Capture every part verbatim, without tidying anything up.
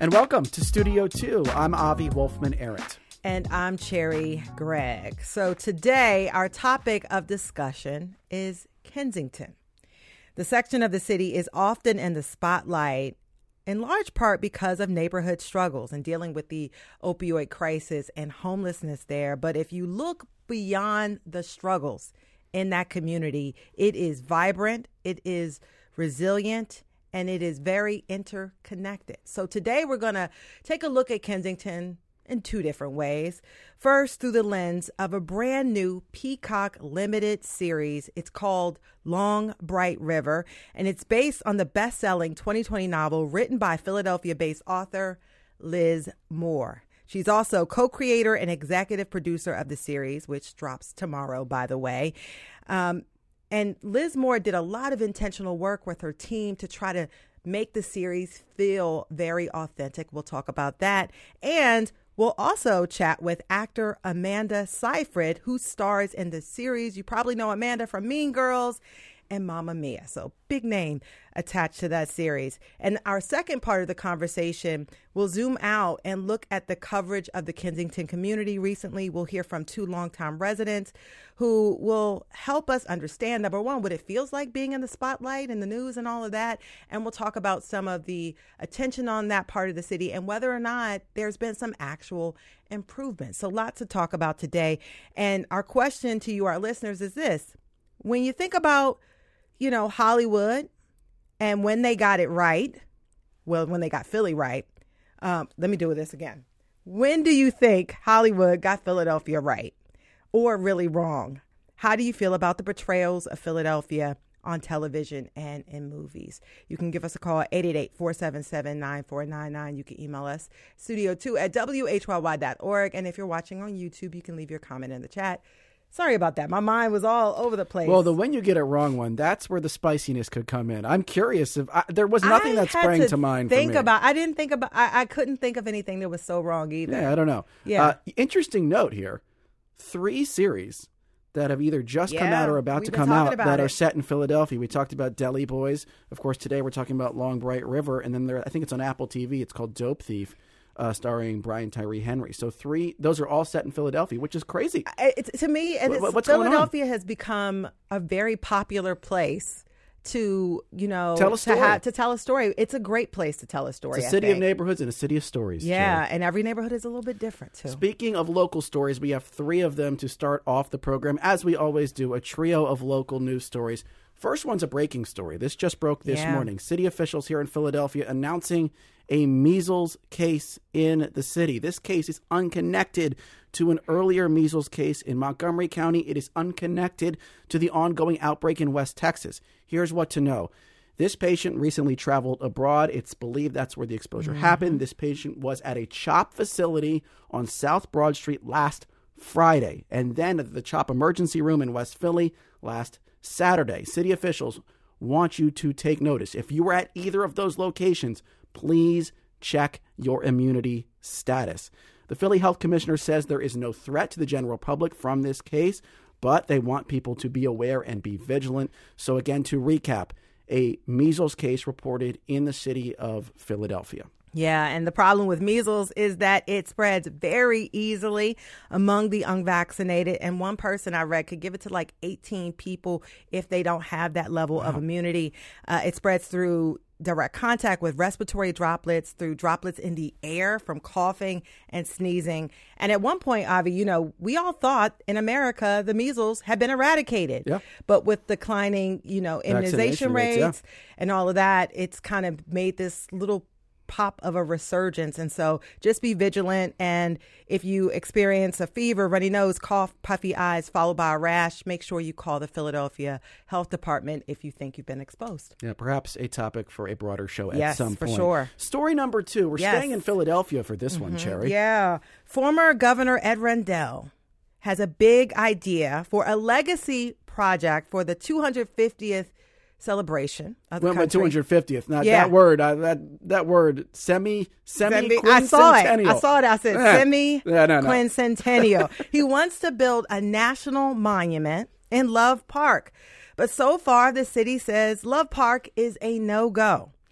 And welcome to Studio two. I'm Avi Wolfman-Arent. And I'm Cherry Gregg. So today, our topic of discussion is Kensington. The section of the city is often in the spotlight, in large part because of neighborhood struggles and dealing with the opioid crisis and homelessness there. But if you look beyond the struggles in that community, it is vibrant, it is resilient, and it is very interconnected. So today we're going to take a look at Kensington in two different ways. First, through the lens of a brand new Peacock limited series. It's called Long Bright River, and it's based on the best-selling twenty twenty novel written by Philadelphia-based author Liz Moore. She's also co-creator and executive producer of the series, which drops tomorrow, by the way. Um, and Liz Moore did a lot of intentional work with her team to try to make the series feel very authentic. We'll talk about that. And we'll also chat with actor Amanda Seyfried, who stars in the series. You probably know Amanda from Mean Girls and Mamma Mia. So big name attached to that series. And our second part of the conversation, we'll zoom out and look at the coverage of the Kensington community recently. We'll hear from two longtime residents who will help us understand, number one, what it feels like being in the spotlight and the news and all of that. And we'll talk about some of the attention on that part of the city and whether or not there's been some actual improvement. So lots to talk about today. And our question to you, our listeners, is this. When you think about you know, Hollywood and when they got it right, well, when they got Philly right, um, let me do this again. When do you think Hollywood got Philadelphia right or really wrong? How do you feel about the portrayals of Philadelphia on television and in movies? You can give us a call at eight eight eight, four seven seven, nine four nine nine. You can email us studio two at W H Y Y dot org. And if you're watching on YouTube, you can leave your comment in the chat. Sorry about that. My mind was all over the place. Well, the when you get it wrong one, that's where the spiciness could come in. I'm curious if I, there was nothing I that sprang to, to mind think for me. about. I didn't think about. I, I couldn't think of anything that was so wrong either. Yeah, I don't know. Yeah. Uh, interesting note here: three series that have either just yeah, come out or about to come out that it. are set in Philadelphia. We talked about Deli Boys. Of course, today we're talking about Long Bright River, and then there, I think it's on Apple T V. It's called Dope Thief. Uh, starring Brian Tyree Henry. So three, those are all set in Philadelphia, which is crazy. It's, to me, and what, it's, what's Philadelphia has become a very popular place to, you know, tell a story. To, ha- to tell a story. It's a great place to tell a story. It's a I city think. of neighborhoods and a city of stories. Yeah, Cherry. and every neighborhood is a little bit different, too. Speaking of local stories, we have three of them to start off the program, as we always do, a trio of local news stories. First one's a breaking story. This just broke this yeah. morning. City officials here in Philadelphia announcing a measles case in the city. This case is unconnected to an earlier measles case in Montgomery County. It is unconnected to the ongoing outbreak in West Texas. Here's what to know. This patient recently traveled abroad. It's believed that's where the exposure mm-hmm. happened. This patient was at a CHOP facility on South Broad Street last Friday, and then at the CHOP emergency room in West Philly last Saturday. City officials want you to take notice. If you were at either of those locations, please check your immunity status. The Philly Health Commissioner says there is no threat to the general public from this case, but they want people to be aware and be vigilant. So again, to recap, a measles case reported in the city of Philadelphia. Yeah, and the problem with measles is that it spreads very easily among the unvaccinated. And one person I read could give it to like eighteen people if they don't have that level wow. of immunity. Uh, it spreads through direct contact with respiratory droplets, through droplets in the air from coughing and sneezing. And at one point, Avi, you know, we all thought in America the measles had been eradicated. Yeah. But with declining, you know, immunization rates, rates yeah. and all of that, it's kind of made this little pop of a resurgence. And so just be vigilant. And if you experience a fever, runny nose, cough, puffy eyes, followed by a rash, make sure you call the Philadelphia Health Department if you think you've been exposed. Yeah, perhaps a topic for a broader show at yes, some point. Yes, for sure. Story number two. We're yes. staying in Philadelphia for this mm-hmm. one, Cherry. Yeah. Former Governor Ed Rendell has a big idea for a legacy project for the two hundred fiftieth celebration of the Went country. with two hundred fiftieth. Now yeah. that word, uh, that that word, semi, semi, semi I saw it. I saw it. I said yeah. semi yeah, no, no. quincentennial. He wants to build a national monument in Love Park, but so far the city says Love Park is a no-go. Dang.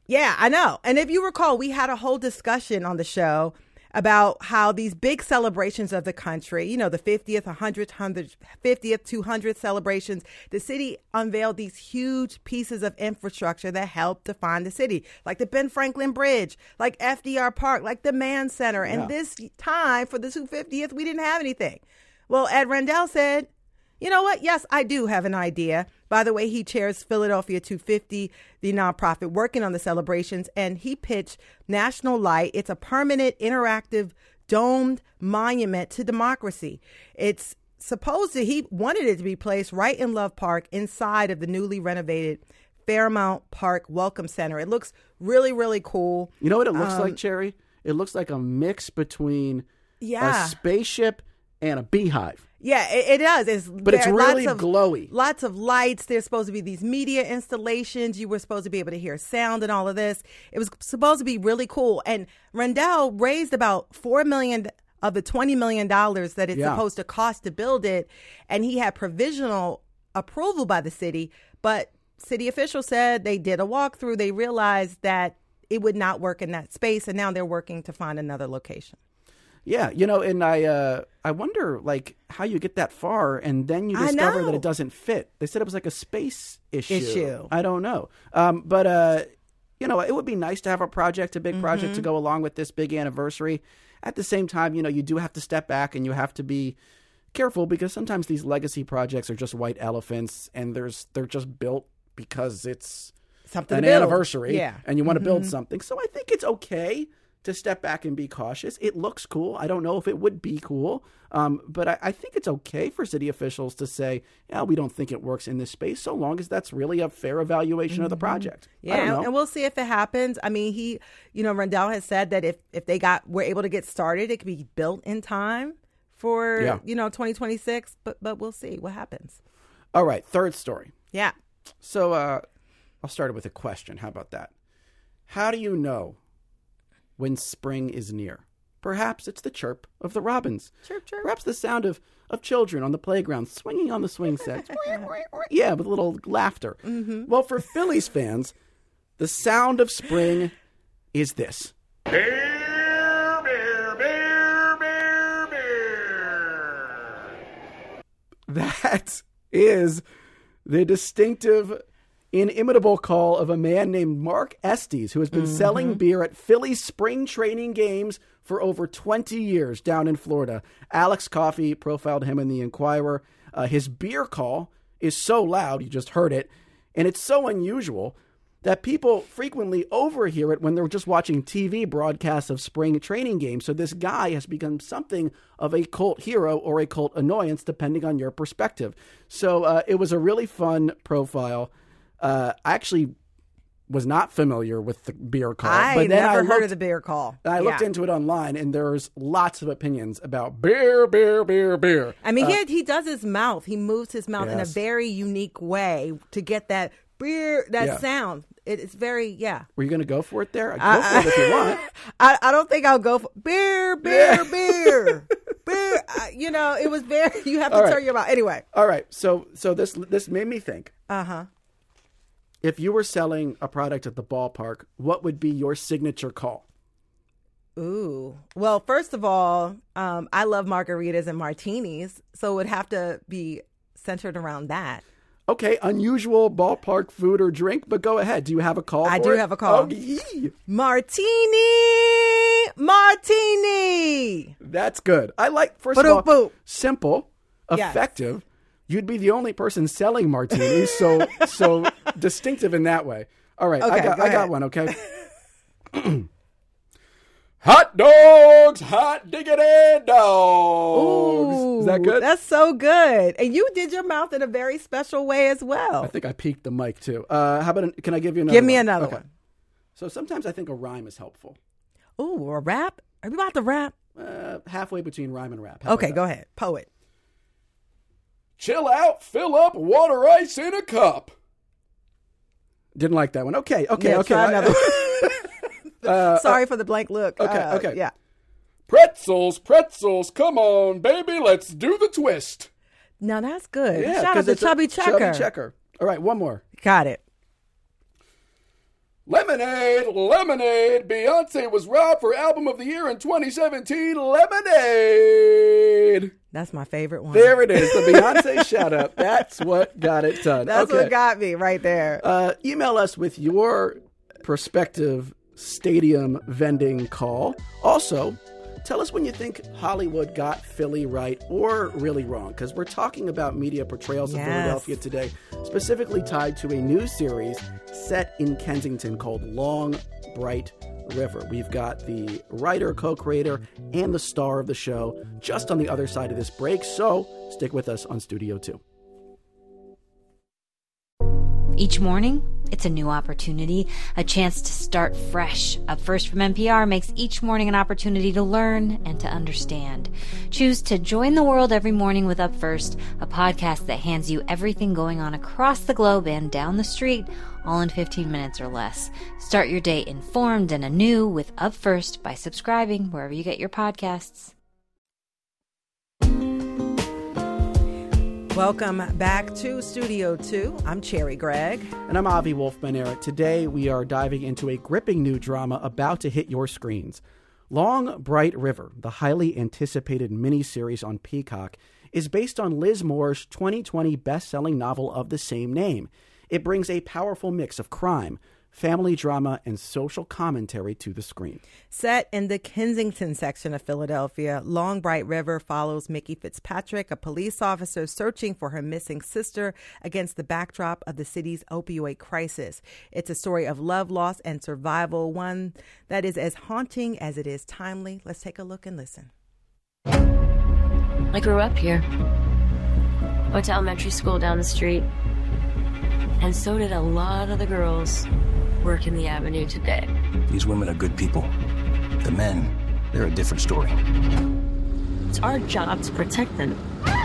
Yeah, I know. And if you recall, we had a whole discussion on the show about how these big celebrations of the country, you know, the fiftieth, one hundredth, one hundredth, fiftieth, two hundredth celebrations, the city unveiled these huge pieces of infrastructure that helped define the city, like the Ben Franklin Bridge, like F D R Park, like the Mann Center. Yeah. And this time for the two hundred fiftieth, we didn't have anything. Well, Ed Rendell said, you know what? Yes, I do have an idea. By the way, he chairs Philadelphia two fifty, the nonprofit working on the celebrations, and he pitched National Light. It's a permanent, interactive, domed monument to democracy. It's supposed to, he wanted it to be placed right in Love Park inside of the newly renovated Fairmount Park Welcome Center. It looks really, really cool. You know what it looks Um, like, Cherry? It looks like a mix between Yeah. a spaceship and a beehive. Yeah, it, it does. It's, But it's there are really lots of, glowy. Lots of lights. There's supposed to be these media installations. You were supposed to be able to hear sound and all of this. It was supposed to be really cool. And Rendell raised about four million dollars of the twenty million dollars that it's Yeah. supposed to cost to build it. And he had provisional approval by the city. But city officials said they did a walkthrough. They realized that it would not work in that space. And now they're working to find another location. Yeah, you know, and I uh, I wonder, like, how you get that far and then you I discover that know. it doesn't fit. They said it was like a space issue. Issue. I don't know. Um, but, uh, you know, it would be nice to have a project, a big project Mm-hmm. to go along with this big anniversary. At the same time, you know, you do have to step back and you have to be careful because sometimes these legacy projects are just white elephants and there's they're just built because it's Something an to build. anniversary Yeah. and you want to Mhm. build something. So I think it's okay to step back and be cautious. It looks cool. I don't know if it would be cool, um, but I, I think it's okay for city officials to say, yeah, we don't think it works in this space, so long as that's really a fair evaluation of the project. I Yeah, don't and, know. and we'll see if it happens. I mean, he, you know, Rendell has said that if if they got were able to get started, it could be built in time for Yeah. you know twenty twenty-six. But but we'll see what happens. All right, third story. Yeah. So uh, I'll start it with a question. How about that? How do you know when spring is near? Perhaps it's the chirp of the robins. Chirp, chirp. Perhaps the sound of, of children on the playground swinging on the swing sets. Yeah, with a little laughter. Mm-hmm. Well, for Phillies fans, the sound of spring is this. Beer, beer, beer, beer, beer. That is the distinctive, inimitable call of a man named Mark Estes, who has been Mm-hmm. selling beer at Phillies spring training games for over twenty years down in Florida. Alex Coffey profiled him in the Inquirer. Uh, his beer call is so loud, you just heard it, and it's so unusual that people frequently overhear it when they're just watching T V broadcasts of spring training games. So this guy has become something of a cult hero or a cult annoyance, depending on your perspective. So uh, it was a really fun profile. Uh, I actually was not familiar with the beer call. I but then never I heard looked, of the beer call. I looked Yeah. into it online, and there's lots of opinions about beer, beer, beer, beer. I mean, he he does his mouth. He moves his mouth in a Yes. very unique way to get that beer that Yeah. sound. It, it's very yeah. Were you going to go for it there? I'd go for it if you want. I, I don't think I'll go for beer, beer, beer, beer. Uh, you know, it was very. You have to All right. turn your mouth anyway. All right, so so this this made me think. Uh huh. If you were selling a product at the ballpark, what would be your signature call? Ooh. Well, first of all, um, I love margaritas and martinis, so it would have to be centered around that. Okay, unusual ballpark food or drink, but go ahead. Do you have a call? I for do it? have a call. Oh, yee. Martini, martini. That's good. I like, first of all, Ba-doop-boop. simple, Yes. effective. You'd be the only person selling martinis, so so distinctive in that way. All right, I Okay, got go I got ahead. one. Okay. Hot dogs, hot diggity dogs. Ooh, Is that good? That's so good. And you did your mouth in a very special way as well. I think I peaked the mic too. Uh, how about? An, can I give you another? Give me one? another Okay. one. So sometimes I think a rhyme is helpful. Ooh, a rap? Are you about to rap? Uh, halfway between rhyme and rap. How Okay, about go that? ahead. Poet. Chill out, fill up, water ice in a cup. Didn't like that one. Okay, okay, Yeah, okay. try another one. Uh, Sorry for the blank look. okay, Uh, okay. Yeah. Pretzels, pretzels, come on, baby, let's do the twist. Now that's good. Yeah, Shout out 'cause to it's a Chubby Checker. Chubby Checker. All right, one more. Got it. Lemonade, lemonade. Beyonce was robbed for Album of the Year in twenty seventeen. Lemonade. That's my favorite one. There it is. The Beyonce shout out. That's what got it done. That's okay. what got me right there. Uh, email us with your prospective stadium vending call. Also, tell us when you think Hollywood got Philly right or really wrong, because we're talking about media portrayals Yes. of Philadelphia today, specifically tied to a new series set in Kensington called Long Bright River. We've got the writer, co-creator, and the star of the show just on the other side of this break, so stick with us on Studio two. Each morning, it's a new opportunity, a chance to start fresh. Up First from N P R makes each morning an opportunity to learn and to understand. Choose to join the world every morning with Up First, a podcast that hands you everything going on across the globe and down the street, all in fifteen minutes or less. Start your day informed and anew with Up First by subscribing wherever you get your podcasts. Welcome back to Studio two. I'm Cherry Gregg. And I'm Avi Wolfman-Eric. Today we are diving into a gripping new drama about to hit your screens. Long Bright River, the highly anticipated miniseries on Peacock, is based on Liz Moore's twenty twenty best-selling novel of the same name. It brings a powerful mix of crime, family drama, and social commentary to the screen. Set in the Kensington section of Philadelphia, Long Bright River follows Mickey Fitzpatrick, a police officer searching for her missing sister against the backdrop of the city's opioid crisis. It's a story of love, loss, and survival, one that is as haunting as it is timely. Let's take a look and listen. I grew up here. Went to elementary school down the street. And so did a lot of the girls working the avenue today. These women are good people. The men, they're a different story. It's our job to protect them.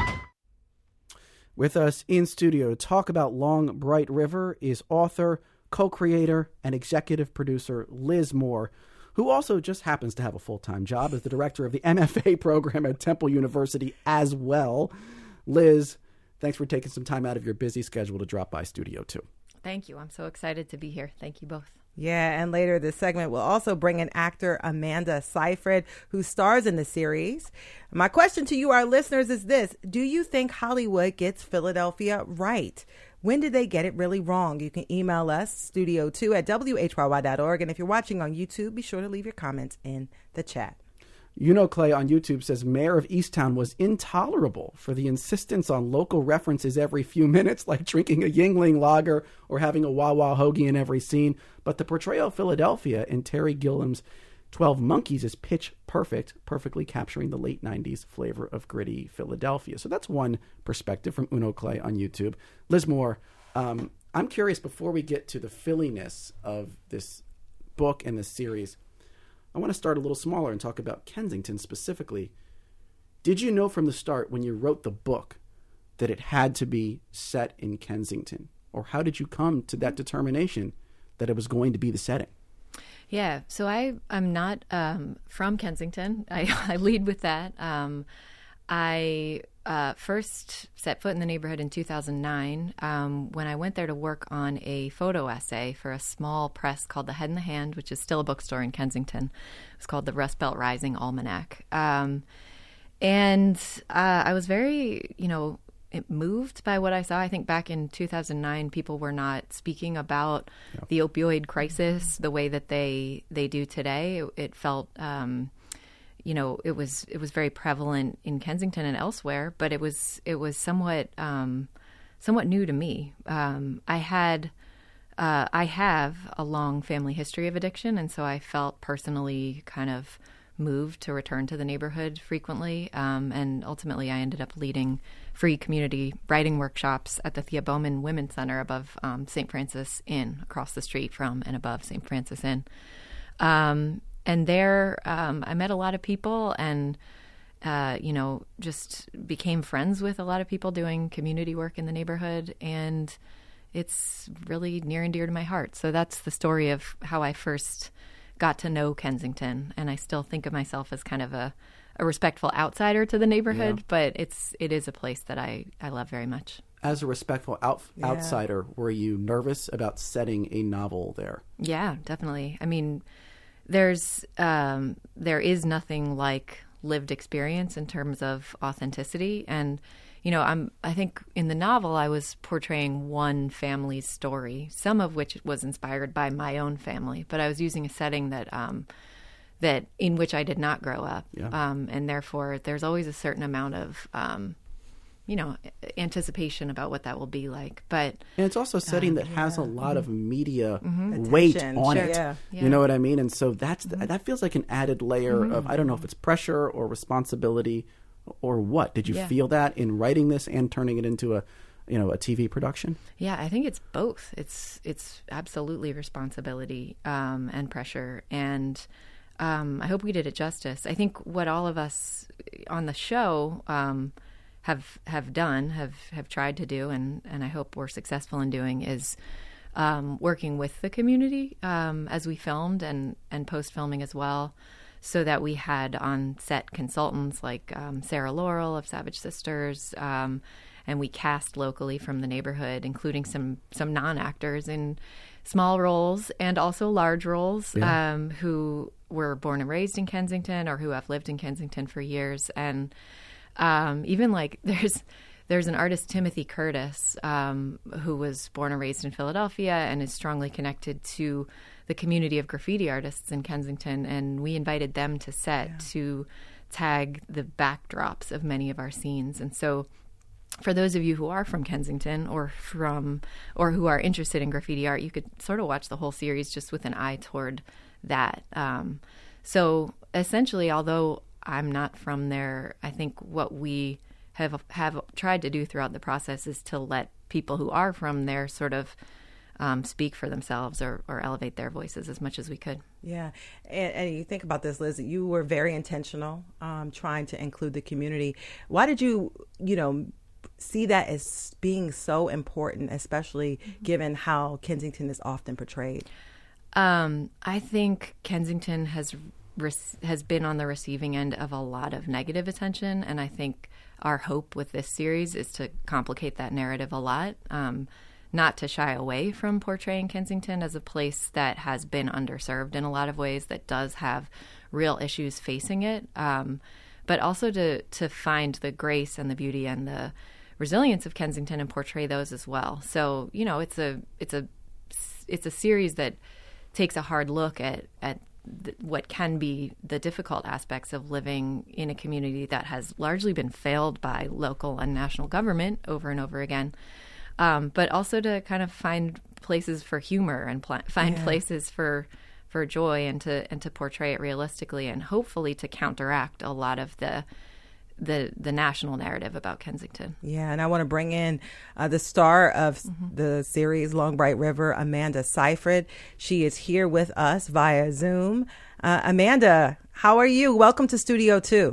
With us in studio to talk about Long Bright River is author, co-creator, and executive producer Liz Moore, who also just happens to have a full-time job as the director of the M F A program at Temple University as well. Liz, thanks for taking some time out of your busy schedule to drop by Studio two. Thank you. I'm so excited to be here. Thank you both. Yeah, and later this segment will also bring in actor Amanda Seyfried, who stars in the series. My question to you, our listeners, is this. Do you think Hollywood gets Philadelphia right? When did they get it really wrong? You can email us, studio two at W H Y Y dot org. And if you're watching on YouTube, be sure to leave your comments in the chat. You know, Clay on YouTube says Mayor of Easttown was intolerable for the insistence on local references every few minutes, like drinking a Yingling lager or having a Wawa hoagie in every scene. But the portrayal of Philadelphia in Terry Gilliam's twelve Monkeys is pitch perfect, perfectly capturing the late nineties flavor of gritty Philadelphia. So that's one perspective from Uno Clay on YouTube. Liz Moore, um, I'm curious, before we get to the Philly-ness of this book and this series, I want to start a little smaller and talk about Kensington specifically. Did you know from the start when you wrote the book that it had to be set in Kensington? Or how did you come to that determination that it was going to be the setting? Yeah, so I, I'm not um, from Kensington. I, I lead with that. Um, I uh, first set foot in the neighborhood in two thousand nine um, when I went there to work on a photo essay for a small press called The Head in the Hand, which is still a bookstore in Kensington. It was called the Rust Belt Rising Almanac. Um, and uh, I was very, you know, moved by what I saw. I think back in two thousand nine, people were not speaking about yeah. the opioid crisis the way that they they do today. It, it felt... Um, You know, it was it was very prevalent in Kensington and elsewhere, but it was it was somewhat um, somewhat new to me. Um, I had uh, I have a long family history of addiction, and so I felt personally kind of moved to return to the neighborhood frequently. Um, and ultimately, I ended up leading free community writing workshops at the Thea Bowman Women's Center above um, Saint Francis Inn, across the street from and above Saint Francis Inn. Um, And there, um, I met a lot of people and, uh, you know, just became friends with a lot of people doing community work in the neighborhood. And it's really near and dear to my heart. So that's the story of how I first got to know Kensington. And I still think of myself as kind of a, a respectful outsider to the neighborhood, yeah. but it's it is a place that I, I love very much. as a respectful out- Yeah. outsider, were you nervous about setting a novel there? Yeah, definitely. I mean, there's um, there is nothing like lived experience in terms of authenticity. And, you know, I'm I think in the novel I was portraying one family's story, some of which was inspired by my own family, but I was using a setting that um, that in which I did not grow up, Yeah. um, and therefore there's always a certain amount of um, you know, anticipation about what that will be like. But And it's also a setting that has a lot of media weight Attention, on sure. it. Yeah. Yeah. You know what I mean? And so that's that feels like an added layer of, I don't know if it's pressure or responsibility or what. Did you Yeah. feel that in writing this and turning it into a, you know, a T V production? yeah, I think it's both. It's it's absolutely responsibility um, and pressure, and um, I hope we did it justice. I think what all of us on the show um, have have done, have have tried to do, and and I hope we're successful in doing, is um, working with the community um, as we filmed and and post filming as well, so that we had on set consultants like um, Sarah Laurel of Savage Sisters. Um, And we cast locally from the neighborhood, including some some non-actors in small roles and also large roles, Yeah. um, who were born and raised in Kensington or who have lived in Kensington for years. And um, even like there's there's an artist, Timothy Curtis, um, who was born and raised in Philadelphia and is strongly connected to the community of graffiti artists in Kensington. And we invited them to set yeah. to tag the backdrops of many of our scenes. And so for those of you who are from Kensington or from or who are interested in graffiti art, you could sort of watch the whole series just with an eye toward that. Um, so essentially, although I'm not from there, I think what we have have tried to do throughout the process is to let people who are from there sort of um, speak for themselves or, or elevate their voices as much as we could. Yeah. And, and you think about this, Liz, you were very intentional um, trying to include the community. Why did you, you know, see that as being so important, especially mm-hmm. given how Kensington is often portrayed? Um, I think Kensington has re- has been on the receiving end of a lot of negative attention, and I think our hope with this series is to complicate that narrative a lot, um, not to shy away from portraying Kensington as a place that has been underserved in a lot of ways, that does have real issues facing it, um, but also to to find the grace and the beauty and the resilience of Kensington and portray those as well. So, you know, it's a it's a it's a series that takes a hard look at at the, what can be the difficult aspects of living in a community that has largely been failed by local and national government over and over again, um, but also to kind of find places for humor and pl- find yeah. places for for joy and to and to portray it realistically and hopefully to counteract a lot of the the the national narrative about Kensington. Yeah, and I want to bring in uh, the star of mm-hmm. the series Long Bright River, Amanda Seyfried. She is here with us via Zoom. Uh, Amanda, how are you? Welcome to Studio Two.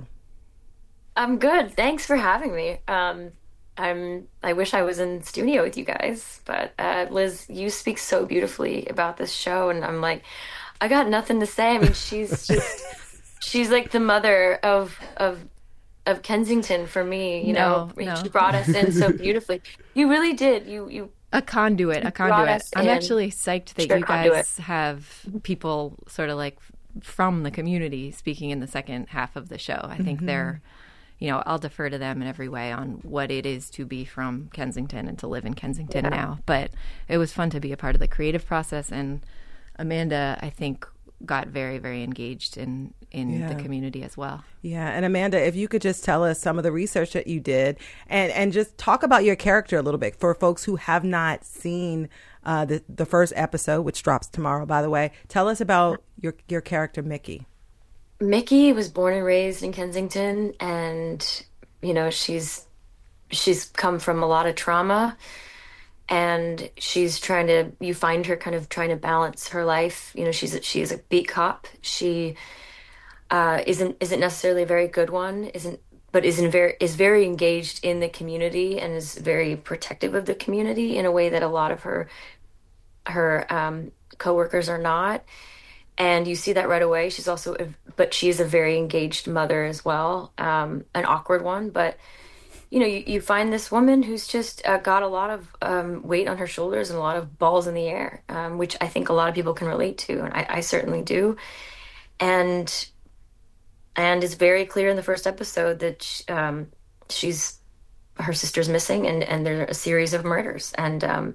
I'm good. Thanks for having me. Um, I'm. I wish I was in studio with you guys, but uh, Liz, you speak so beautifully about this show, and I'm like, I got nothing to say. I mean, she's just she's like the mother of of. of Kensington for me, you no, know, no. She brought us in so beautifully. You really did. You, you a conduit, a conduit. I'm in. actually psyched that sure, you guys conduit. have people sort of like from the community speaking in the second half of the show. I think mm-hmm. they're, you know, I'll defer to them in every way on what it is to be from Kensington and to live in Kensington yeah. now. But it was fun to be a part of the creative process, and Amanda, I think, got very, very engaged in, in yeah. the community as well. Yeah. And Amanda, if you could just tell us some of the research that you did and, and just talk about your character a little bit for folks who have not seen uh, the, the first episode, which drops tomorrow, by the way. Tell us about your, your character, Mickey. Mickey was born and raised in Kensington, and, you know, she's she's come from a lot of trauma. And she's trying to, you find her kind of trying to balance her life. You know, she's a, she's a beat cop. She uh, isn't isn't necessarily a very good one, isn't but isn't very is very engaged in the community and is very protective of the community in a way that a lot of her her um, coworkers are not. And you see that right away. She's also, a, but she is a very engaged mother as well, um, an awkward one, but. you know, you, you find this woman who's just uh, got a lot of um, weight on her shoulders and a lot of balls in the air, um, which I think a lot of people can relate to, and I, I certainly do. And and it's very clear in the first episode that she, um, she's her sister's missing, and and there are a series of murders, and um,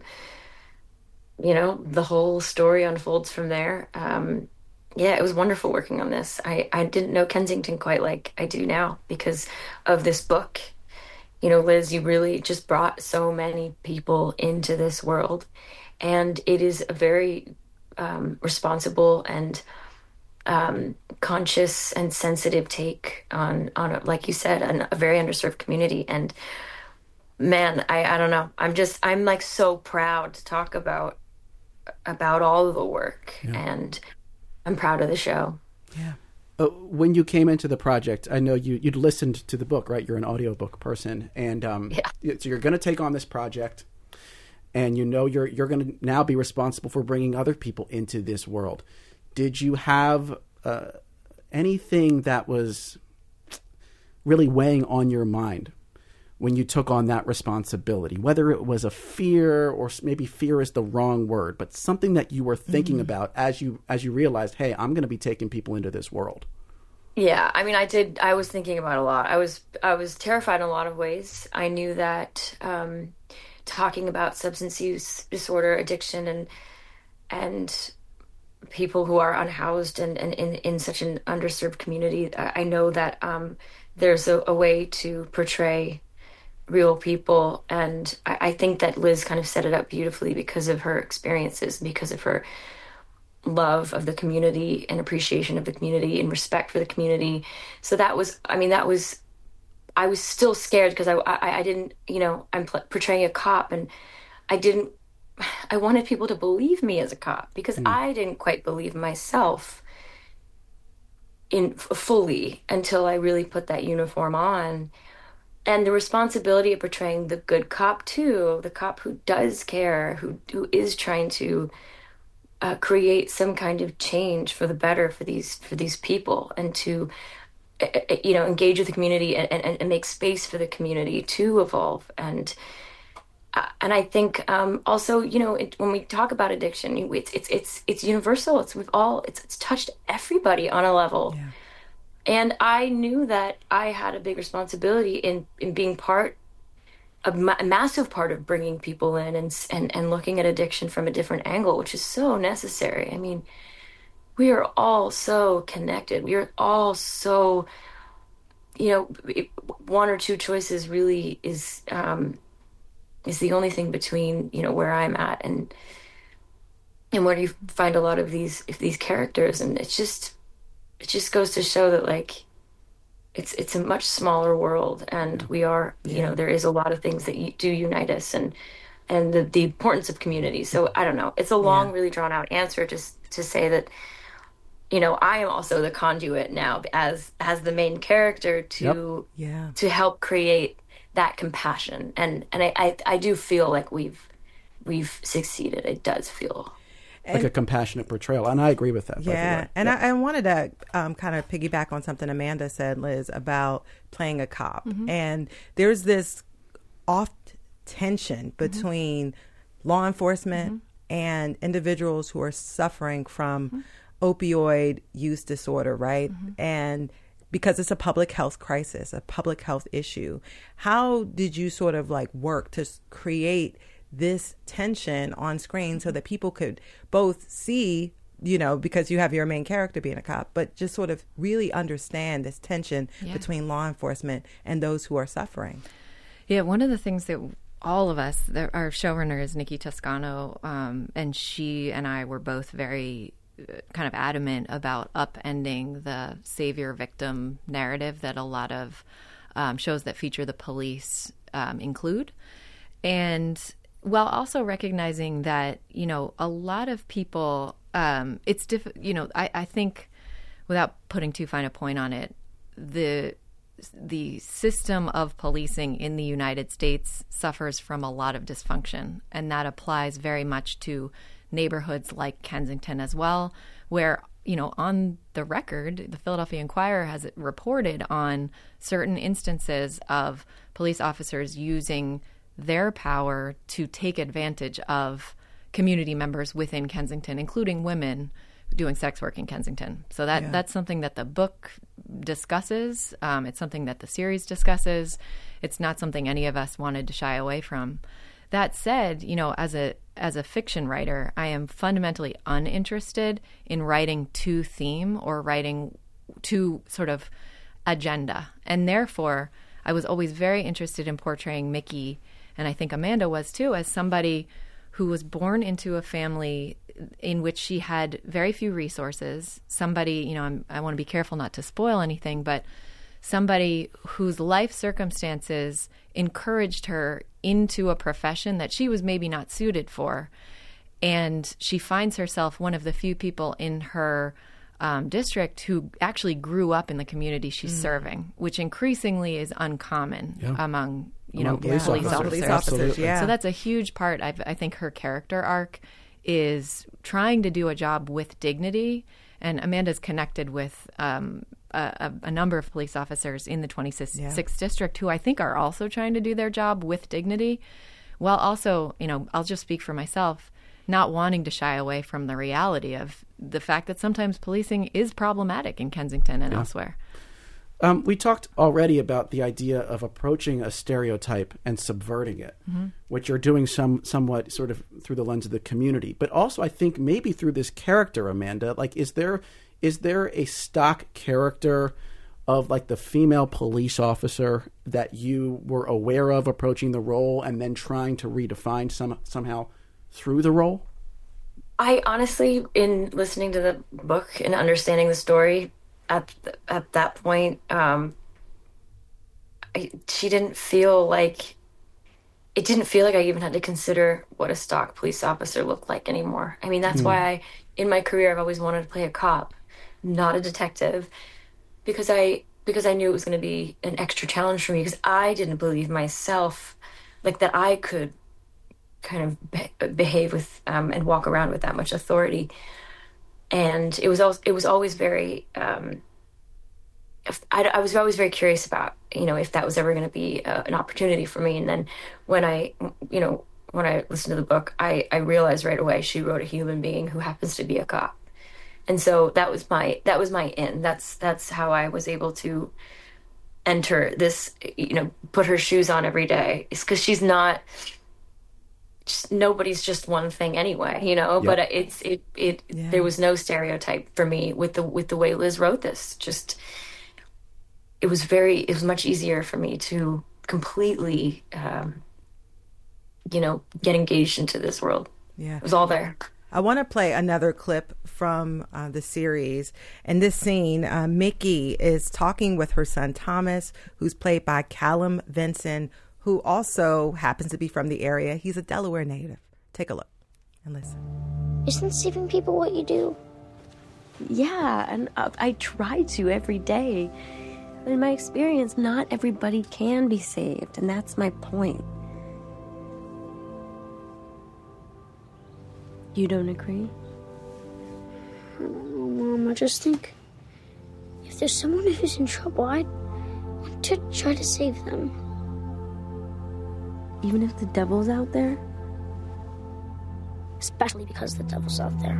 you know, the whole story unfolds from there. Um, yeah, it was wonderful working on this. I I didn't know Kensington quite like I do now because of this book. You know, Liz, you really just brought so many people into this world, and it is a very um, responsible and um, conscious and sensitive take on, on a, like you said, an, a very underserved community. And man, I, I don't know. I'm just, I'm like so proud to talk about, about all of the work, yeah. And I'm proud of the show. Yeah. Uh, when you came into the project, I know you, you'd listened to the book, right? You're an audiobook person. And um, yeah. So you're going to take on this project, and you know you're you're going to now be responsible for bringing other people into this world. Did you have uh, anything that was really weighing on your mind when you took on that responsibility, whether it was a fear, or maybe fear is the wrong word, but something that you were thinking mm-hmm. about as you as you realized, hey, I'm going to be taking people into this world? Yeah, I mean, I did. I was thinking about it a lot. I was I was terrified in a lot of ways. I knew that um, talking about substance use disorder, addiction, and and people who are unhoused and, and in, in such an underserved community, I know that um, there's a, a way to portray real people. And I, I think that Liz kind of set it up beautifully because of her experiences, because of her love of the community and appreciation of the community and respect for the community. So that was, I mean, that was, I was still scared because I, I, I didn't, you know, I'm pl- portraying a cop, and I didn't, I wanted people to believe me as a cop because mm. I didn't quite believe myself in fully until I really put that uniform on. And the responsibility of portraying the good cop too, the cop who does care, who who is trying to uh, create some kind of change for the better for these for these people, and to uh, you know engage with the community and, and, and make space for the community to evolve. And uh, and I think um, also you know it, when we talk about addiction, it's it's it's it's universal. It's we've all it's it's touched everybody on a level. Yeah. And I knew that I had a big responsibility in, in being part, a, ma- a massive part of bringing people in and, and and looking at addiction from a different angle, which is so necessary. I mean, we are all so connected. We are all so, you know, it, one or two choices really is um, is the only thing between, you know, where I'm at and and where you find a lot of these these characters, and it's just. It just goes to show that, like, it's it's a much smaller world, and we are, yeah. you know, there is a lot of things that do unite us, and and the, the importance of community. So I don't know. It's a long, yeah. really drawn out answer just to say that, you know, I am also the conduit now as as the main character to yep. yeah. to help create that compassion, and and I, I I do feel like we've we've succeeded. It does feel. Like and, a compassionate portrayal. And I agree with that. Yeah. And yeah. I, I wanted to um, kind of piggyback on something Amanda said, Liz, about playing a cop. Mm-hmm. And there's this oft tension between mm-hmm. law enforcement mm-hmm. and individuals who are suffering from mm-hmm. opioid use disorder, right? Mm-hmm. And because it's a public health crisis, a public health issue. How did you sort of like work to create this tension on screen so that people could both see, you know, because you have your main character being a cop, but just sort of really understand this tension yeah. between law enforcement and those who are suffering? Yeah, one of the things that all of us, our showrunner is Nikki Toscano, um, and she and I were both very kind of adamant about upending the savior-victim narrative that a lot of um, shows that feature the police um, include. And while also recognizing that, you know, a lot of people, um, it's diff- you know, I, I think without putting too fine a point on it, the the system of policing in the United States suffers from a lot of dysfunction. And that applies very much to neighborhoods like Kensington as well, where you know, on the record, the Philadelphia Inquirer has reported on certain instances of police officers using their power to take advantage of community members within Kensington, including women doing sex work in Kensington. So that Yeah. that's something that the book discusses. Um, it's something that the series discusses. It's not something any of us wanted to shy away from. That said, you know, as a as a fiction writer, I am fundamentally uninterested in writing to theme or writing to sort of agenda. And therefore, I was always very interested in portraying Mickey, and I think Amanda was too, as somebody who was born into a family in which she had very few resources. Somebody, you know, I'm, I want to be careful not to spoil anything, but somebody whose life circumstances encouraged her into a profession that she was maybe not suited for. And she finds herself one of the few people in her um, district who actually grew up in the community she's mm. serving, which increasingly is uncommon yeah. among, you among know, police, police officers. officers. Police officers, yeah. So that's a huge part. I've, I think her character arc is trying to do a job with dignity. And Amanda's connected with um, a, a number of police officers in the twenty-sixth yeah. district who I think are also trying to do their job with dignity, while also, you know, I'll just speak for myself, not wanting to shy away from the reality of the fact that sometimes policing is problematic in Kensington and yeah. elsewhere. Um, we talked already about the idea of approaching a stereotype and subverting it, mm-hmm. which you're doing some somewhat sort of through the lens of the community, but also I think maybe through this character, Amanda. Like, is there is there a stock character of like the female police officer that you were aware of approaching the role and then trying to redefine some somehow through the role? I honestly, in listening to the book and understanding the story, At th- at that point, um, I, she didn't feel like it didn't feel like I even had to consider what a stock police officer looked like anymore. I mean, that's mm. why I, in my career, I've always wanted to play a cop, not a detective, because I because I knew it was going to be an extra challenge for me, because I didn't believe myself, like that I could kind of be- behave with um, and walk around with that much authority. And it was also, it was always very, um, I, I was always very curious about, you know, if that was ever going to be uh, an opportunity for me. And then when I, you know, when I listened to the book, I, I realized right away she wrote a human being who happens to be a cop. And so that was my, that was my in. That's, that's how I was able to enter this, you know, put her shoes on every day. It's because she's not, just, nobody's just one thing anyway, you know, yep. but it's, it, it, yeah. there was no stereotype for me with the, with the way Liz wrote this. Just, it was very, it was much easier for me to completely, um, you know, get engaged into this world. Yeah. It was all there. I want to play another clip from uh, the series. In this scene, uh, Mickey is talking with her son, Thomas, who's played by Callum Vinson, who also happens to be from the area. He's a Delaware native. Take a look and listen. Isn't saving people what you do? Yeah, and uh, I try to every day. But in my experience, not everybody can be saved, and that's my point. You don't agree? Oh, Mom, I just think if there's someone who's in trouble, I'd want to try to save them. Even if the devil's out there? Especially because the devil's out there.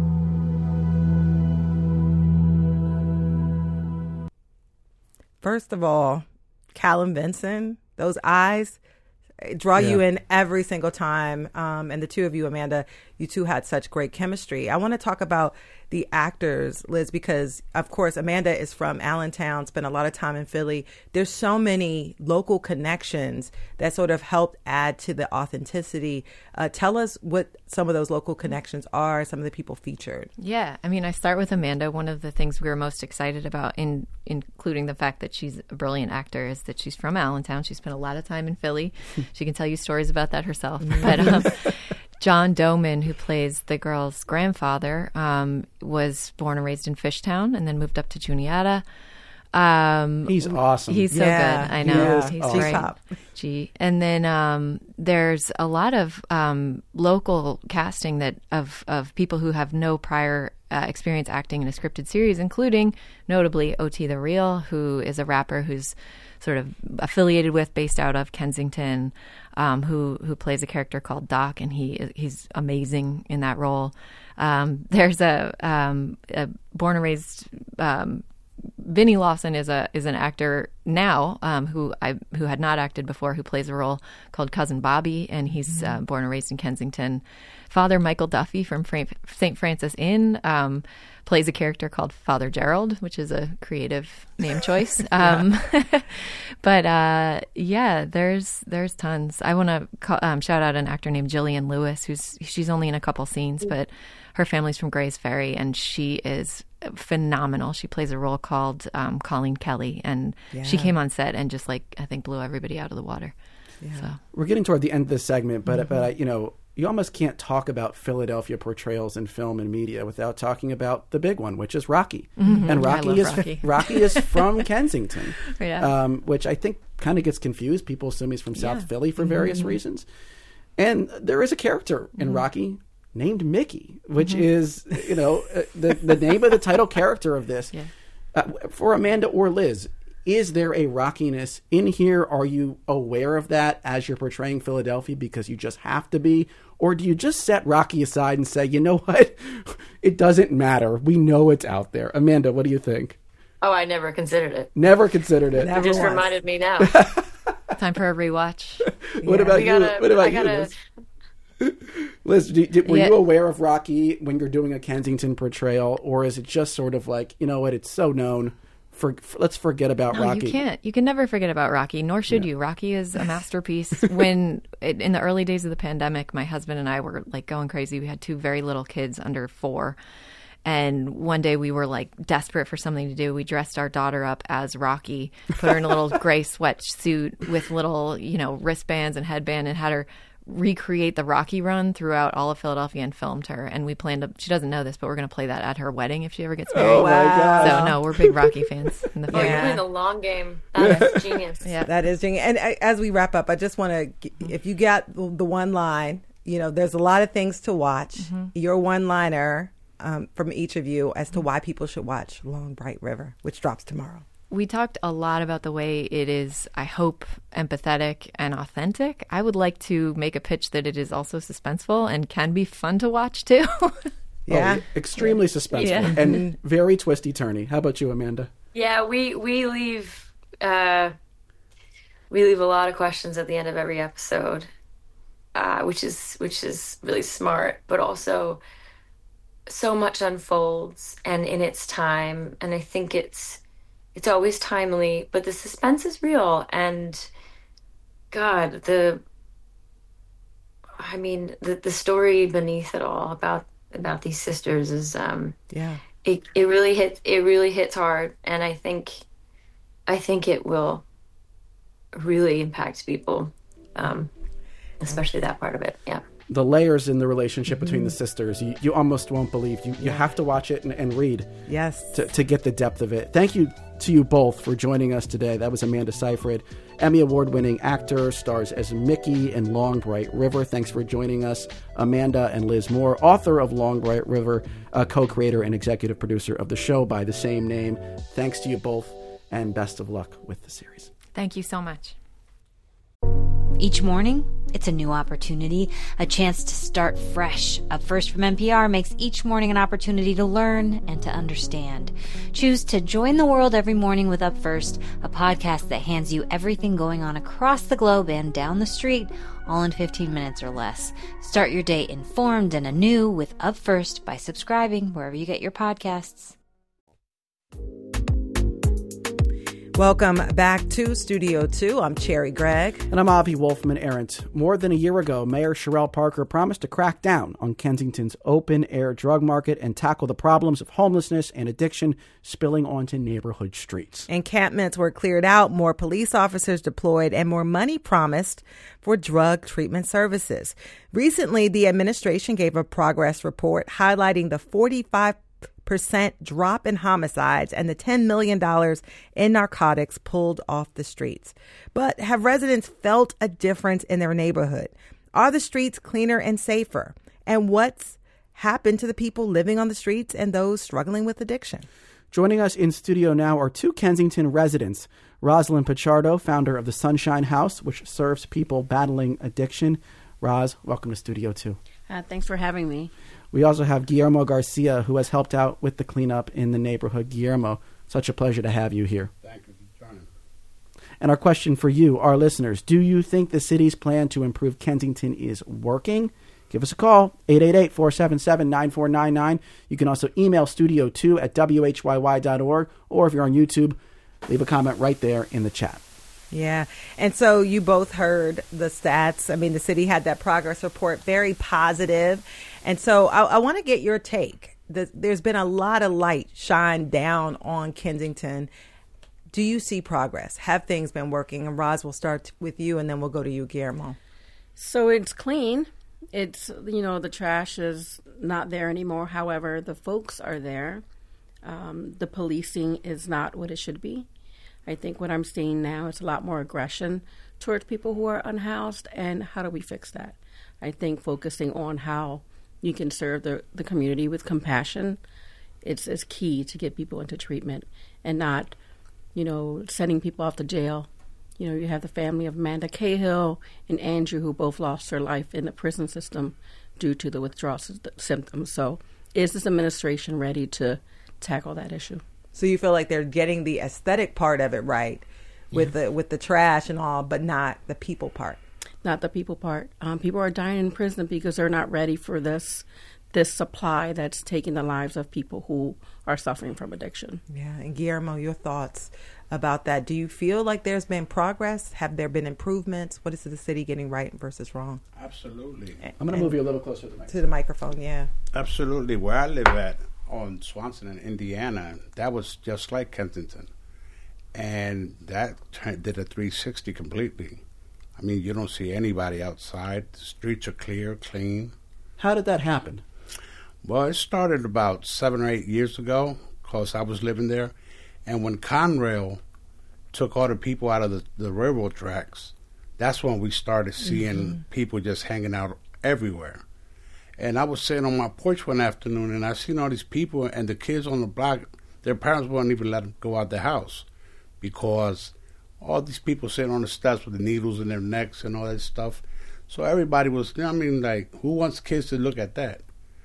First of all, Callum Vinson, those eyes draw yeah. you in every single time. Um, and the two of you, Amanda, you two had such great chemistry. I want to talk about the actors, Liz, because, of course, Amanda is from Allentown, spent a lot of time in Philly. There's so many local connections that sort of helped add to the authenticity. Uh, tell us what some of those local connections are, some of the people featured. Yeah, I mean, I start with Amanda. One of the things we were most excited about, in including the fact that she's a brilliant actor, is that she's from Allentown. She spent a lot of time in Philly. She can tell you stories about that herself. But um, John Doman, who plays the girl's grandfather, um, was born and raised in Fishtown and then moved up to Juniata. Um, He's awesome. He's so Yeah, good. I he know. is He's awesome. great. Top. Gee. And then um, there's a lot of um, local casting that of of people who have no prior uh, experience acting in a scripted series, including notably O T the Real, who is a rapper who's sort of affiliated with, based out of Kensington, um, who who plays a character called Doc, and he he's amazing in that role. Um, there's a, um, a born and raised. Um, Vinnie Lawson is a is an actor now um, who I who had not acted before, who plays a role called Cousin Bobby, and he's uh, born and raised in Kensington. Father Michael Duffy from Fra- Saint Francis Inn um, plays a character called Father Gerald, which is a creative name choice. Um, but uh, yeah, there's there's tons. I want to um, shout out an actor named Jillian Lewis, who's she's only in a couple scenes, but her family's from Grays Ferry, and she is phenomenal. She plays a role called um, Colleen Kelly, and Yeah. she came on set and just like I think blew everybody out of the water. Yeah. So We're getting toward the end of this segment, but Mm-hmm. but I, you know, you almost can't talk about Philadelphia portrayals in film and media without talking about the big one, which is Rocky. And I Rocky love is Rocky. Rocky is from Kensington, Yeah. um, which I think kind of gets confused. People assume he's from South Yeah. Philly for various reasons. And there is a character in Rocky named Mickey, which is, you know, uh, the the name of the title character of this. Yeah. Uh, for Amanda or Liz, is there a rockiness in here? Are you aware of that as you're portraying Philadelphia because you just have to be? Or do you just set Rocky aside and say, you know what? It doesn't matter. We know it's out there. Amanda, what do you think? Oh, I never considered it. Never considered it. Never It just once. reminded me now. time for a rewatch. What about We you? gotta- What about I you, gotta- Liz? Liz, do, do, were Yeah. you aware of Rocky when you're doing a Kensington portrayal, or is it just sort of like, you know what, it's so known, for, for let's forget about No, Rocky? you can't. You can never forget about Rocky, nor should you. Rocky is a masterpiece. When it, in the early days of the pandemic, my husband and I were like going crazy. We had two very little kids under four. And one day we were like desperate for something to do. We dressed our daughter up as Rocky, put her in a little gray sweatsuit with little, you know, wristbands and headband, and had her recreate the Rocky run throughout all of Philadelphia and filmed her. And we planned to, she doesn't know this, but we're going to play that at her wedding if she ever gets married. Oh, my God. So no, we're big Rocky fans in the Oh, family. you're playing the long game. That is genius. Yeah. That is genius. And uh, as we wrap up, I just want to, if you got the one line, you know, there's a lot of things to watch. Your one liner um, from each of you as to why people should watch Long Bright River, which drops tomorrow. We talked a lot about the way it is, I hope, empathetic and authentic. I would like to make a pitch that it is also suspenseful and can be fun to watch too. Yeah. Oh, extremely suspenseful Yeah. and very twisty-turny. How about you, Amanda? Yeah, we we leave uh, we leave a lot of questions at the end of every episode, uh, which is which is really smart, but also so much unfolds and in its time, and I think it's it's always timely, but the suspense is real, and God, the I mean the the story beneath it all about about these sisters is um Yeah. it it really hits it really hits hard, and I think I think it will really impact people, um, especially that part of it. Yeah. The layers in the relationship between the sisters, you, you almost won't believe. You you have to watch it and, and read Yes. to, to get the depth of it. Thank you to you both for joining us today. That was Amanda Seyfried, Emmy Award-winning actor, stars as Mickey in Long Bright River. Thanks for joining us. Amanda and Liz Moore, author of Long Bright River, uh, co-creator and executive producer of the show by the same name. Thanks to you both, and best of luck with the series. Thank you so much. Each morning, it's a new opportunity, a chance to start fresh. Up First from N P R makes each morning an opportunity to learn and to understand. Choose to join the world every morning with Up First, a podcast that hands you everything going on across the globe and down the street, all in fifteen minutes or less. Start your day informed and anew with Up First by subscribing wherever you get your podcasts. Welcome back to Studio two. I'm Cherry Gregg. And I'm Avi Wolfman Arendt. More than a year ago, Mayor Sherelle Parker promised to crack down on Kensington's open-air drug market and tackle the problems of homelessness and addiction spilling onto neighborhood streets. Encampments were cleared out, more police officers deployed, and more money promised for drug treatment services. Recently, the administration gave a progress report highlighting the forty-five percent drop in homicides and the ten million dollars in narcotics pulled off the streets. But have residents felt a difference in their neighborhood? Are the streets cleaner and safer? And what's happened to the people living on the streets and those struggling with addiction? Joining us in studio now are two Kensington residents. Rosalind Pichardo, founder of the Sunshine House, which serves people battling addiction. Roz, welcome to Studio two. Uh, thanks for having me. We also have Guillermo Garcia, who has helped out with the cleanup in the neighborhood. Guillermo, such a pleasure to have you here. Thank you for joining. And our question for you, our listeners, do you think the city's plan to improve Kensington is working? Give us a call, eight eight eight, four seven seven, nine four nine nine. You can also email studio two at w h y y dot org, or if you're on YouTube, leave a comment right there in the chat. Yeah. And so you both heard the stats. I mean, the city had that progress report, very positive. And so I, I want to get your take. The, there's been a lot of light shine down on Kensington. Do you see progress? Have things been working? And Roz, we'll start with you, and then we'll go to you, Guillermo. So it's clean. It's, you know, the trash is not there anymore. However, the folks are there. Um, the policing is not what it should be. I think what I'm seeing now is a lot more aggression towards people who are unhoused. And how do we fix that? I think focusing on how you can serve the, the community with compassion it's, is key to get people into treatment and not, you know, sending people off to jail. You know, you have the family of Amanda Cahill and Andrew who both lost their life in the prison system due to the withdrawal symptoms. So is this administration ready to tackle that issue? So you feel like they're getting the aesthetic part of it right with yeah. the with the trash and all, but not the people part. Not the people part. Um, people are dying in prison because they're not ready for this this supply that's taking the lives of people who are suffering from addiction. Yeah, and Guillermo, your thoughts about that? Do you feel like there's been progress? Have there been improvements? What is the city getting right versus wrong? Absolutely. I'm going to move you a little closer to the microphone. To the microphone, yeah. Absolutely. Where I live at, on Swanson in Indiana, that was just like Kensington. And that t- did a three sixty completely. I mean, you don't see anybody outside. The streets are clear, clean. How did that happen? Well, it started about seven or eight years ago, because I was living there. And when Conrail took all the people out of the, the railroad tracks, that's when we started seeing mm-hmm. people just hanging out everywhere. And I was sitting on my porch one afternoon, and I seen all these people, and the kids on the block, their parents wouldn't even let them go out the house because all these people sitting on the steps with the needles in their necks and all that stuff. So everybody was, I mean, like, who wants kids to look at that?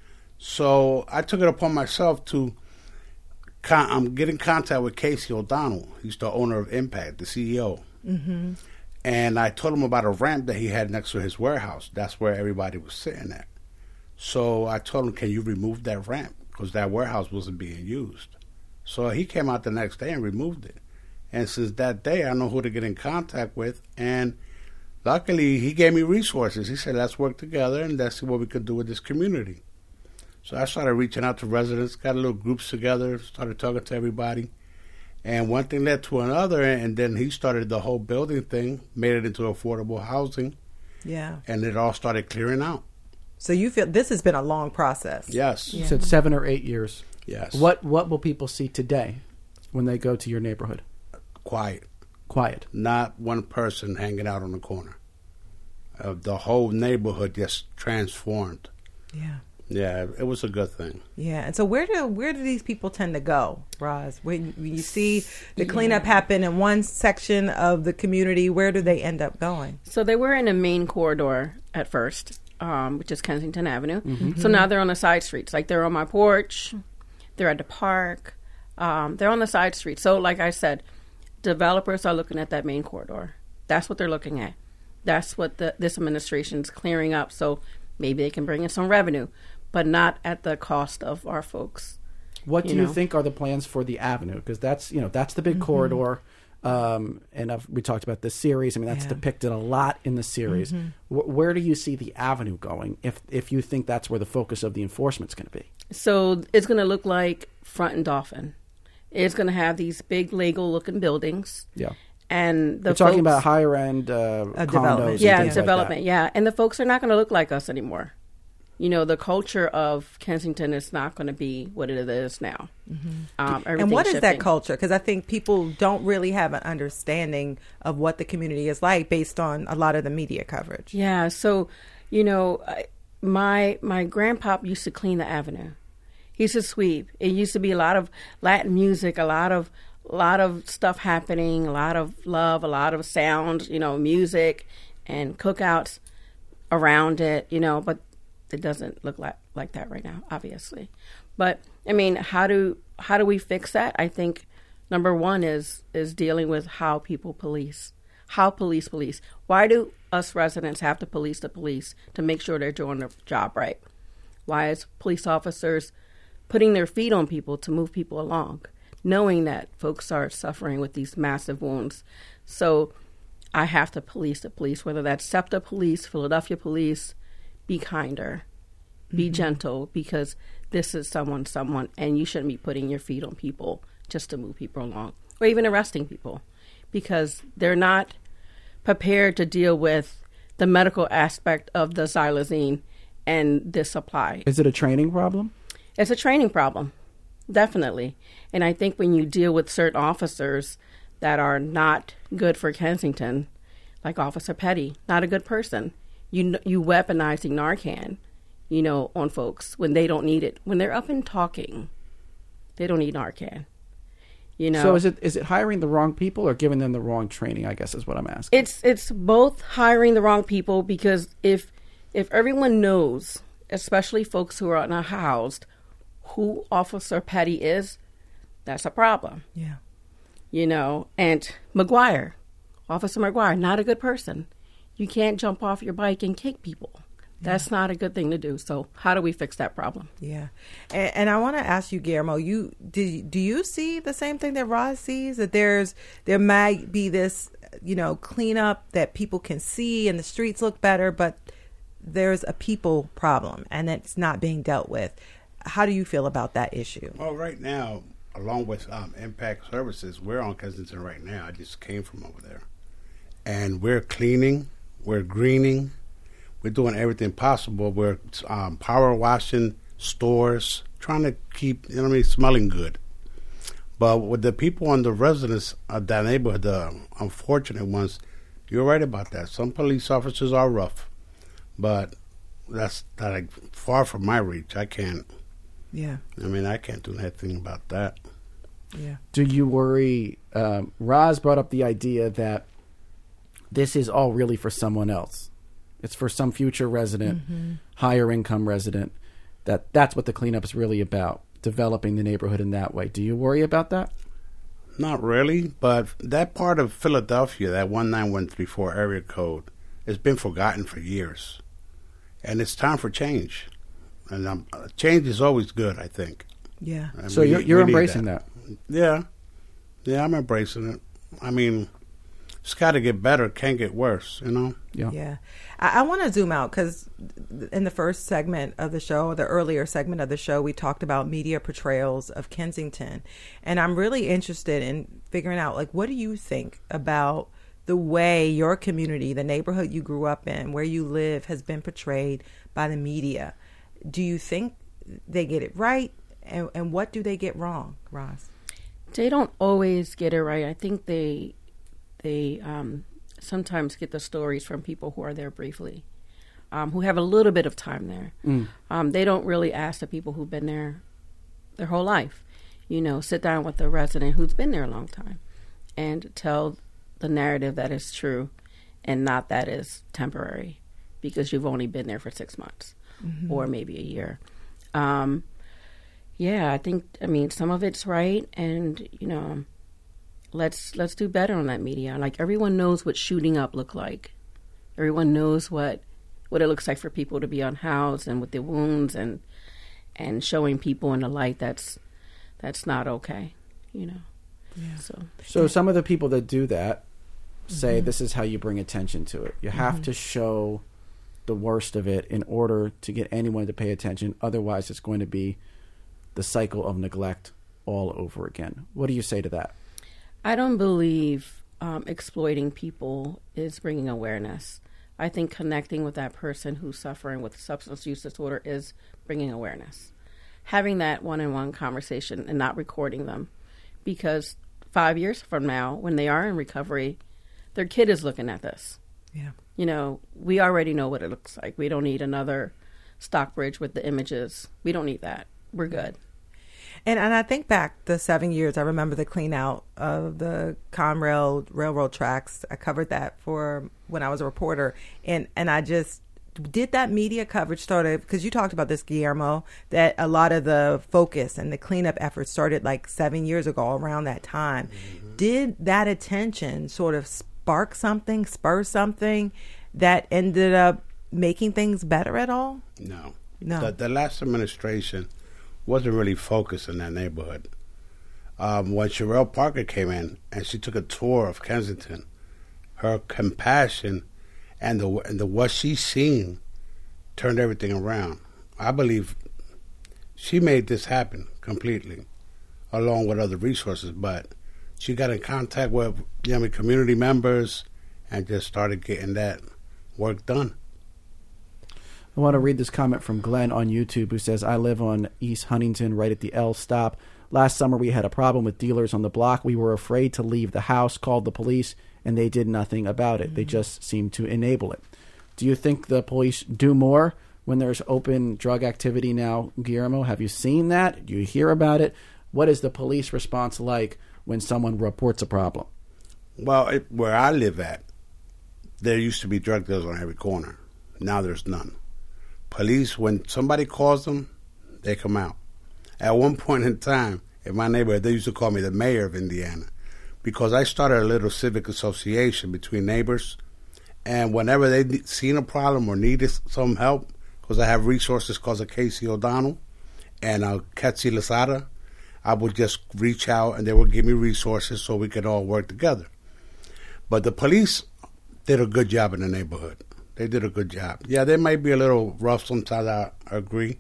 So I took it upon myself to con- um, get in contact with Casey O'Donnell. He's the owner of Impact, the C E O. Mm-hmm. And I told him about a ramp that he had next to his warehouse. That's where everybody was sitting at. So I told him, can you remove that ramp? Because that warehouse wasn't being used. So he came out the next day and removed it. And since that day, I know who to get in contact with. And luckily, he gave me resources. He said, let's work together and let's see what we could do with this community. So I started reaching out to residents, got a little groups together, started talking to everybody. And one thing led to another, and then he started the whole building thing, made it into affordable housing. Yeah. And it all started clearing out. So you feel this has been a long process. Yes. You yeah. said seven or eight years. Yes. What What will people see today when they go to your neighborhood? Quiet. Quiet. Not one person hanging out on the corner. Uh, the whole neighborhood just transformed. Yeah. Yeah, it was a good thing. Yeah, and so where do where do these people tend to go, Roz? When, when you see the cleanup happen in one section of the community, where do they end up going? So they were in a main corridor at first, um, which is Kensington Avenue. Mm-hmm. So now they're on the side streets. Like they're on my porch, they're at the park, um, they're on the side streets. So like I said, developers are looking at that main corridor. That's what they're looking at. That's what the, this administration is clearing up. So maybe they can bring in some revenue, but not at the cost of our folks. What do you you know? think are the plans for the avenue? Because that's, you know, that's the big mm-hmm. corridor. Um, and I've, we talked about this series. I mean, that's yeah. depicted a lot in the series. Mm-hmm. W- where do you see the avenue going if if you think that's where the focus of the enforcement's going to be? So it's going to look like Front and Dauphin. It's going to have these big Lego-looking buildings. Yeah. And the You're talking folks, about higher end uh, uh, condos, development. and yeah, things development, like that. yeah. And the folks are not going to look like us anymore. you know, the culture of Kensington is not going to be what it is now. Mm-hmm. Um, and what is shifting. that culture? Because I think people don't really have an understanding of what the community is like based on a lot of the media coverage. Yeah. So, you know, I, my my grandpop used to clean the avenue. He used to sweep. It used to be a lot of Latin music, a lot of a lot of stuff happening, a lot of love, a lot of sound, you know, music and cookouts around it, you know, but it doesn't look like, like that right now, obviously. But I mean, how do how do we fix that? I think number one is is dealing with how people police. How police police. Why do us residents have to police the police to make sure they're doing their job right? Why is police officers putting their feet on people to move people along, knowing that folks are suffering with these massive wounds? So I have to police the police, whether that's SEPTA police, Philadelphia police. Be kinder, be mm-hmm. gentle, because this is someone, someone, and you shouldn't be putting your feet on people just to move people along, or even arresting people, because they're not prepared to deal with the medical aspect of the xylazine and this supply. Is it a training problem? It's a training problem, definitely. And I think when you deal with certain officers that are not good for Kensington, like Officer Petty, not a good person, you you weaponizing Narcan, you know, on folks when they don't need it. When they're up and talking, they don't need Narcan. You know. So is it is it hiring the wrong people or giving them the wrong training, I guess is what I'm asking. It's it's both hiring the wrong people, because if if everyone knows, especially folks who are not housed, who Officer Petty is, that's a problem. Yeah. You know, and McGuire, Officer McGuire, not a good person. You can't jump off your bike and kick people. That's yeah. not a good thing to do. So how do we fix that problem? Yeah. And, and I want to ask you, Guillermo, you do, do you see the same thing that Roz sees? That there's there might be this, you know, cleanup that people can see and the streets look better, but there's a people problem and it's not being dealt with. How do you feel about that issue? Well, right now, along with um, Impact Services, we're on Kensington right now. I just came from over there. And we're cleaning, we're greening, we're doing everything possible. We're um, power washing stores, trying to keep, you know what I mean, smelling good. But with the people and the residents of that neighborhood, the unfortunate ones, you're right about that. Some police officers are rough, but that's like far from my reach. I can't. Yeah. I mean, I can't do anything about that. Yeah. Do you worry? Um, Roz brought up the idea that this is all really for someone else. It's for some future resident, mm-hmm. higher income resident. That that's what the cleanup is really about, developing the neighborhood in that way. Do you worry about that? Not really, but that part of Philadelphia, that one nine one three four area code, has been forgotten for years. And it's time for change. And um, change is always good, I think. Yeah. And so we, you're, you're embracing that. that. Yeah. Yeah, I'm embracing it. I mean, it's got to get better. It can't get worse, you know? Yeah. Yeah. I, I want to zoom out because in the first segment of the show, the earlier segment of the show, we talked about media portrayals of Kensington. And I'm really interested in figuring out, like, what do you think about the way your community, the neighborhood you grew up in, where you live, has been portrayed by the media? Do you think they get it right? And, and what do they get wrong, Roz? They don't always get it right. I think they they um, sometimes get the stories from people who are there briefly, um, who have a little bit of time there. Mm. Um, they don't really ask the people who've been there their whole life. You know, sit down with the resident who's been there a long time and tell the narrative that is true and not that is temporary because you've only been there for six months mm-hmm. or maybe a year. Um, yeah, I think, I mean, some of it's right. And, you know, let's let's do better on that media. Like, everyone knows what shooting up look like. Everyone knows what what it looks like for people to be unhoused and with their wounds and and showing people in the light that's that's not okay, you know. Yeah. So, so some of the people that do that say mm-hmm. this is how you bring attention to it. You have mm-hmm. to show the worst of it in order to get anyone to pay attention. Otherwise, it's going to be the cycle of neglect all over again. What do you say to that? I don't believe um, exploiting people is bringing awareness. I think connecting with that person who's suffering with substance use disorder is bringing awareness. Having that one-on-one conversation and not recording them, because five years from now, when they are in recovery, their kid is looking at this. Yeah. You know, we already know what it looks like. We don't need another Stockbridge with the images. We don't need that. We're good. And and I think back the seven years, I remember the clean out of the Conrail railroad tracks. I covered that for when I was a reporter. And, and I just did that media coverage started, because you talked about this, Guillermo, that a lot of the focus and the cleanup efforts started like seven years ago around that time. Mm-hmm. Did that attention sort of spark something, spur something that ended up making things better at all? No. No. The, the last administration wasn't really focused in that neighborhood. Um, when Sherelle Parker came in and she took a tour of Kensington, her compassion and the and the what she's seen turned everything around. I believe she made this happen completely, along with other resources. But she got in contact with you know, community members and just started getting that work done. I want to read this comment from Glenn on YouTube, who says, I live on East Huntington right at the L stop. Last summer we had a problem with dealers on the block. We were afraid to leave the house, called the police, and they did nothing about it. Mm-hmm. They just seemed to enable it. Do you think the police do more when there's open drug activity now, Guillermo? Have you seen that? Do you hear about it? What is the police response like when someone reports a problem? Well, it, where I live at, there used to be drug dealers on every corner. Now there's none. Police, when somebody calls them, they come out. At one point in time, in my neighborhood, they used to call me the mayor of Indiana because I started a little civic association between neighbors. And whenever they seen a problem or needed some help, because I have resources called the Casey O'Donnell and uh, Ketsi Lasada, I would just reach out and they would give me resources so we could all work together. But the police did a good job in the neighborhood. They did a good job. Yeah, they might be a little rough sometimes, I agree,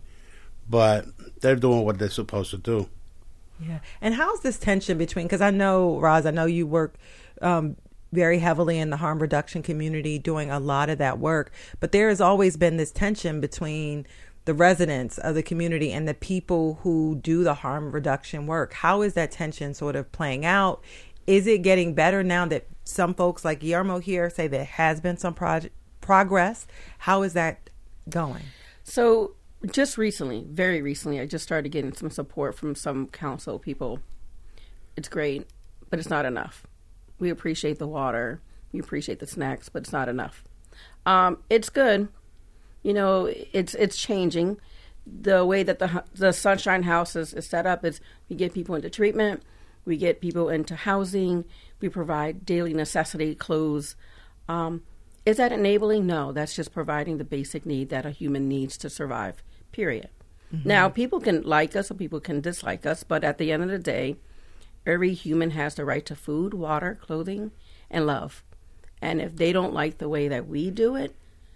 but they're doing what they're supposed to do. Yeah. And how's this tension between, because I know, Roz, I know you work um, very heavily in the harm reduction community doing a lot of that work, but there has always been this tension between the residents of the community and the people who do the harm reduction work. How is that tension sort of playing out? Is it getting better now that some folks like Guillermo here say there has been some project progress? How is that going? So just recently, very recently, I just started getting some support from some council people. It's great, but it's not enough. We appreciate the water, we appreciate the snacks, but it's not enough. Um, it's good. You know, it's it's changing. The way that the the Sunshine House is, is set up is we get people into treatment, we get people into housing, we provide daily necessity clothes. Um, Is that enabling? No, that's just providing the basic need that a human needs to survive, period. Mm-hmm. Now, people can like us or people can dislike us, but at the end of the day, every human has the right to food, water, clothing, and love. And if they don't like the way that we do it,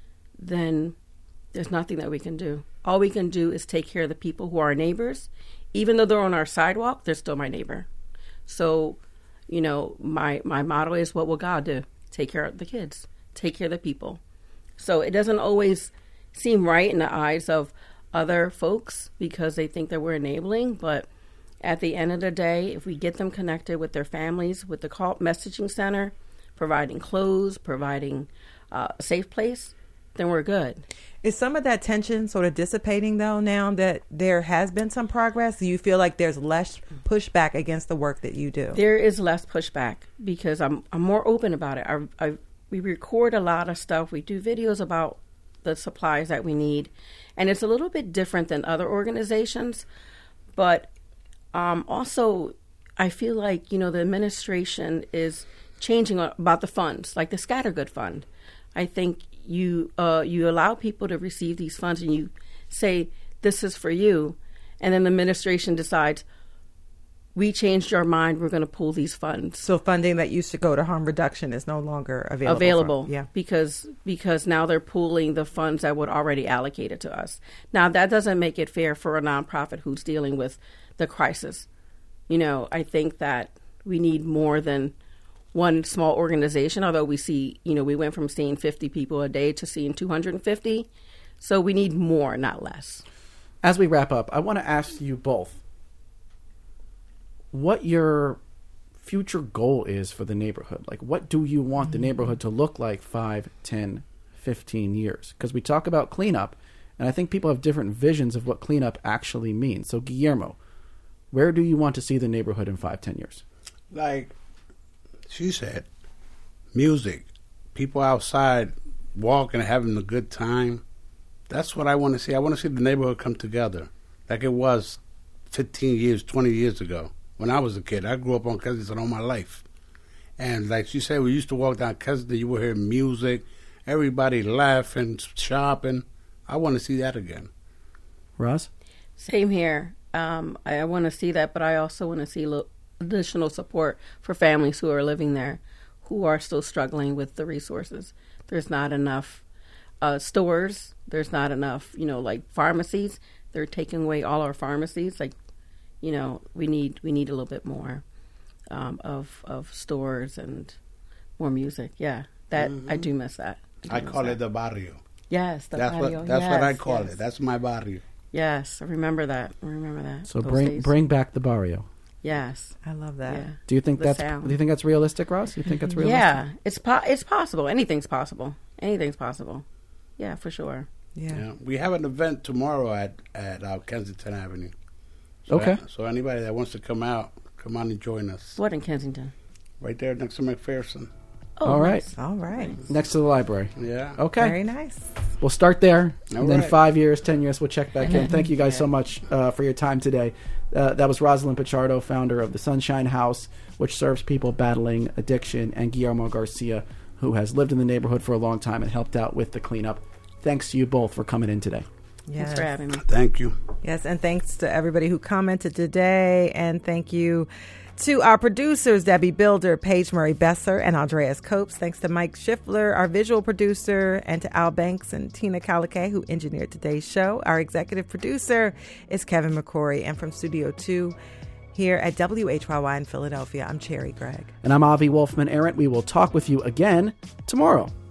then there's nothing that we can do. All we can do is take care of the people who are our neighbors. Even though they're on our sidewalk, they're still my neighbor. So, you know, my, my motto is, what will God do? Take care of the kids. Take care of the people. So it doesn't always seem right in the eyes of other folks because they think that we're enabling. But at the end of the day, if we get them connected with their families, with the call messaging center, providing clothes, providing uh, a safe place, then we're good. Is some of that tension sort of dissipating, though, now that there has been some progress? Do you feel like there's less pushback against the work that you do? There is less pushback because I'm I'm more open about it. I, I We record a lot of stuff. We do videos about the supplies that we need. And it's a little bit different than other organizations. But um, also, I feel like, you know, the administration is changing about the funds, like the Scattergood Fund. I think you uh, you allow people to receive these funds and you say, this is for you. And then the administration decides, we changed our mind, we're going to pull these funds. So funding that used to go to harm reduction is no longer available. Available, from, yeah. because because now they're pooling the funds that would already allocated to us. Now, that doesn't make it fair for a nonprofit who's dealing with the crisis. You know, I think that we need more than one small organization, although we see, you know, we went from seeing fifty people a day to seeing two hundred fifty. So we need more, not less. As we wrap up, I want to ask you both what your future goal is for the neighborhood. Like, what do you want the neighborhood to look like five, ten, fifteen years? Because we talk about cleanup, and I think people have different visions of what cleanup actually means. So, Guillermo, where do you want to see the neighborhood in five, ten years? Like she said, music, people outside walking, having a good time. That's what I want to see. I want to see the neighborhood come together like it was fifteen years, twenty years ago when I was a kid. I grew up on Kensington all my life. And like she said, we used to walk down Kensington, you would hear music, everybody laughing, shopping. I want to see that again. Roz? Same here. Um, I, I want to see that, but I also want to see lo- additional support for families who are living there, who are still struggling with the resources. There's not enough uh, stores. There's not enough, you know, like pharmacies. They're taking away all our pharmacies. Like, you know, we need we need a little bit more um, of of stores and more music. Yeah, that mm-hmm. I do miss that. I, I miss call that. it the barrio. Yes, the that's barrio. What, that's yes, what I call yes. it. That's my barrio. Yes, I remember that. I remember that. So bring days. bring back the barrio. Yes, I love that. Yeah. Do you think The that's sound. do you think that's realistic, Ross? You think that's realistic? Yeah, it's po- it's possible. Anything's possible. Anything's possible. Yeah, for sure. Yeah. yeah. We have an event tomorrow at at uh, Kensington Avenue. So, Okay. uh, so anybody that wants to come out, come on and join us. What in Kensington? Right there next to McPherson. Oh, All right. nice. All right. Next to the library. Yeah. Okay. Very nice. We'll start there, All and then right. five years, ten years, we'll check back in. Thank you guys so much uh, for your time today. Uh, that was Rosalind Pichardo, founder of the Sunshine House, which serves people battling addiction, and Guillermo Garcia, who has lived in the neighborhood for a long time and helped out with the cleanup. Thanks to you both for coming in today. Yes. Thanks for having me. Thank you. Yes, and thanks to everybody who commented today, and thank you to our producers, Debbie Builder, Paige Murray Besser, and Andreas Copes. Thanks to Mike Schiffler, our visual producer, and to Al Banks and Tina Calicay, who engineered today's show. Our executive producer is Kevin McCory. And from Studio two here at W H Y Y in Philadelphia, I'm Cherry Gregg. And I'm Avi Wolfman Arent. We will talk with you again tomorrow.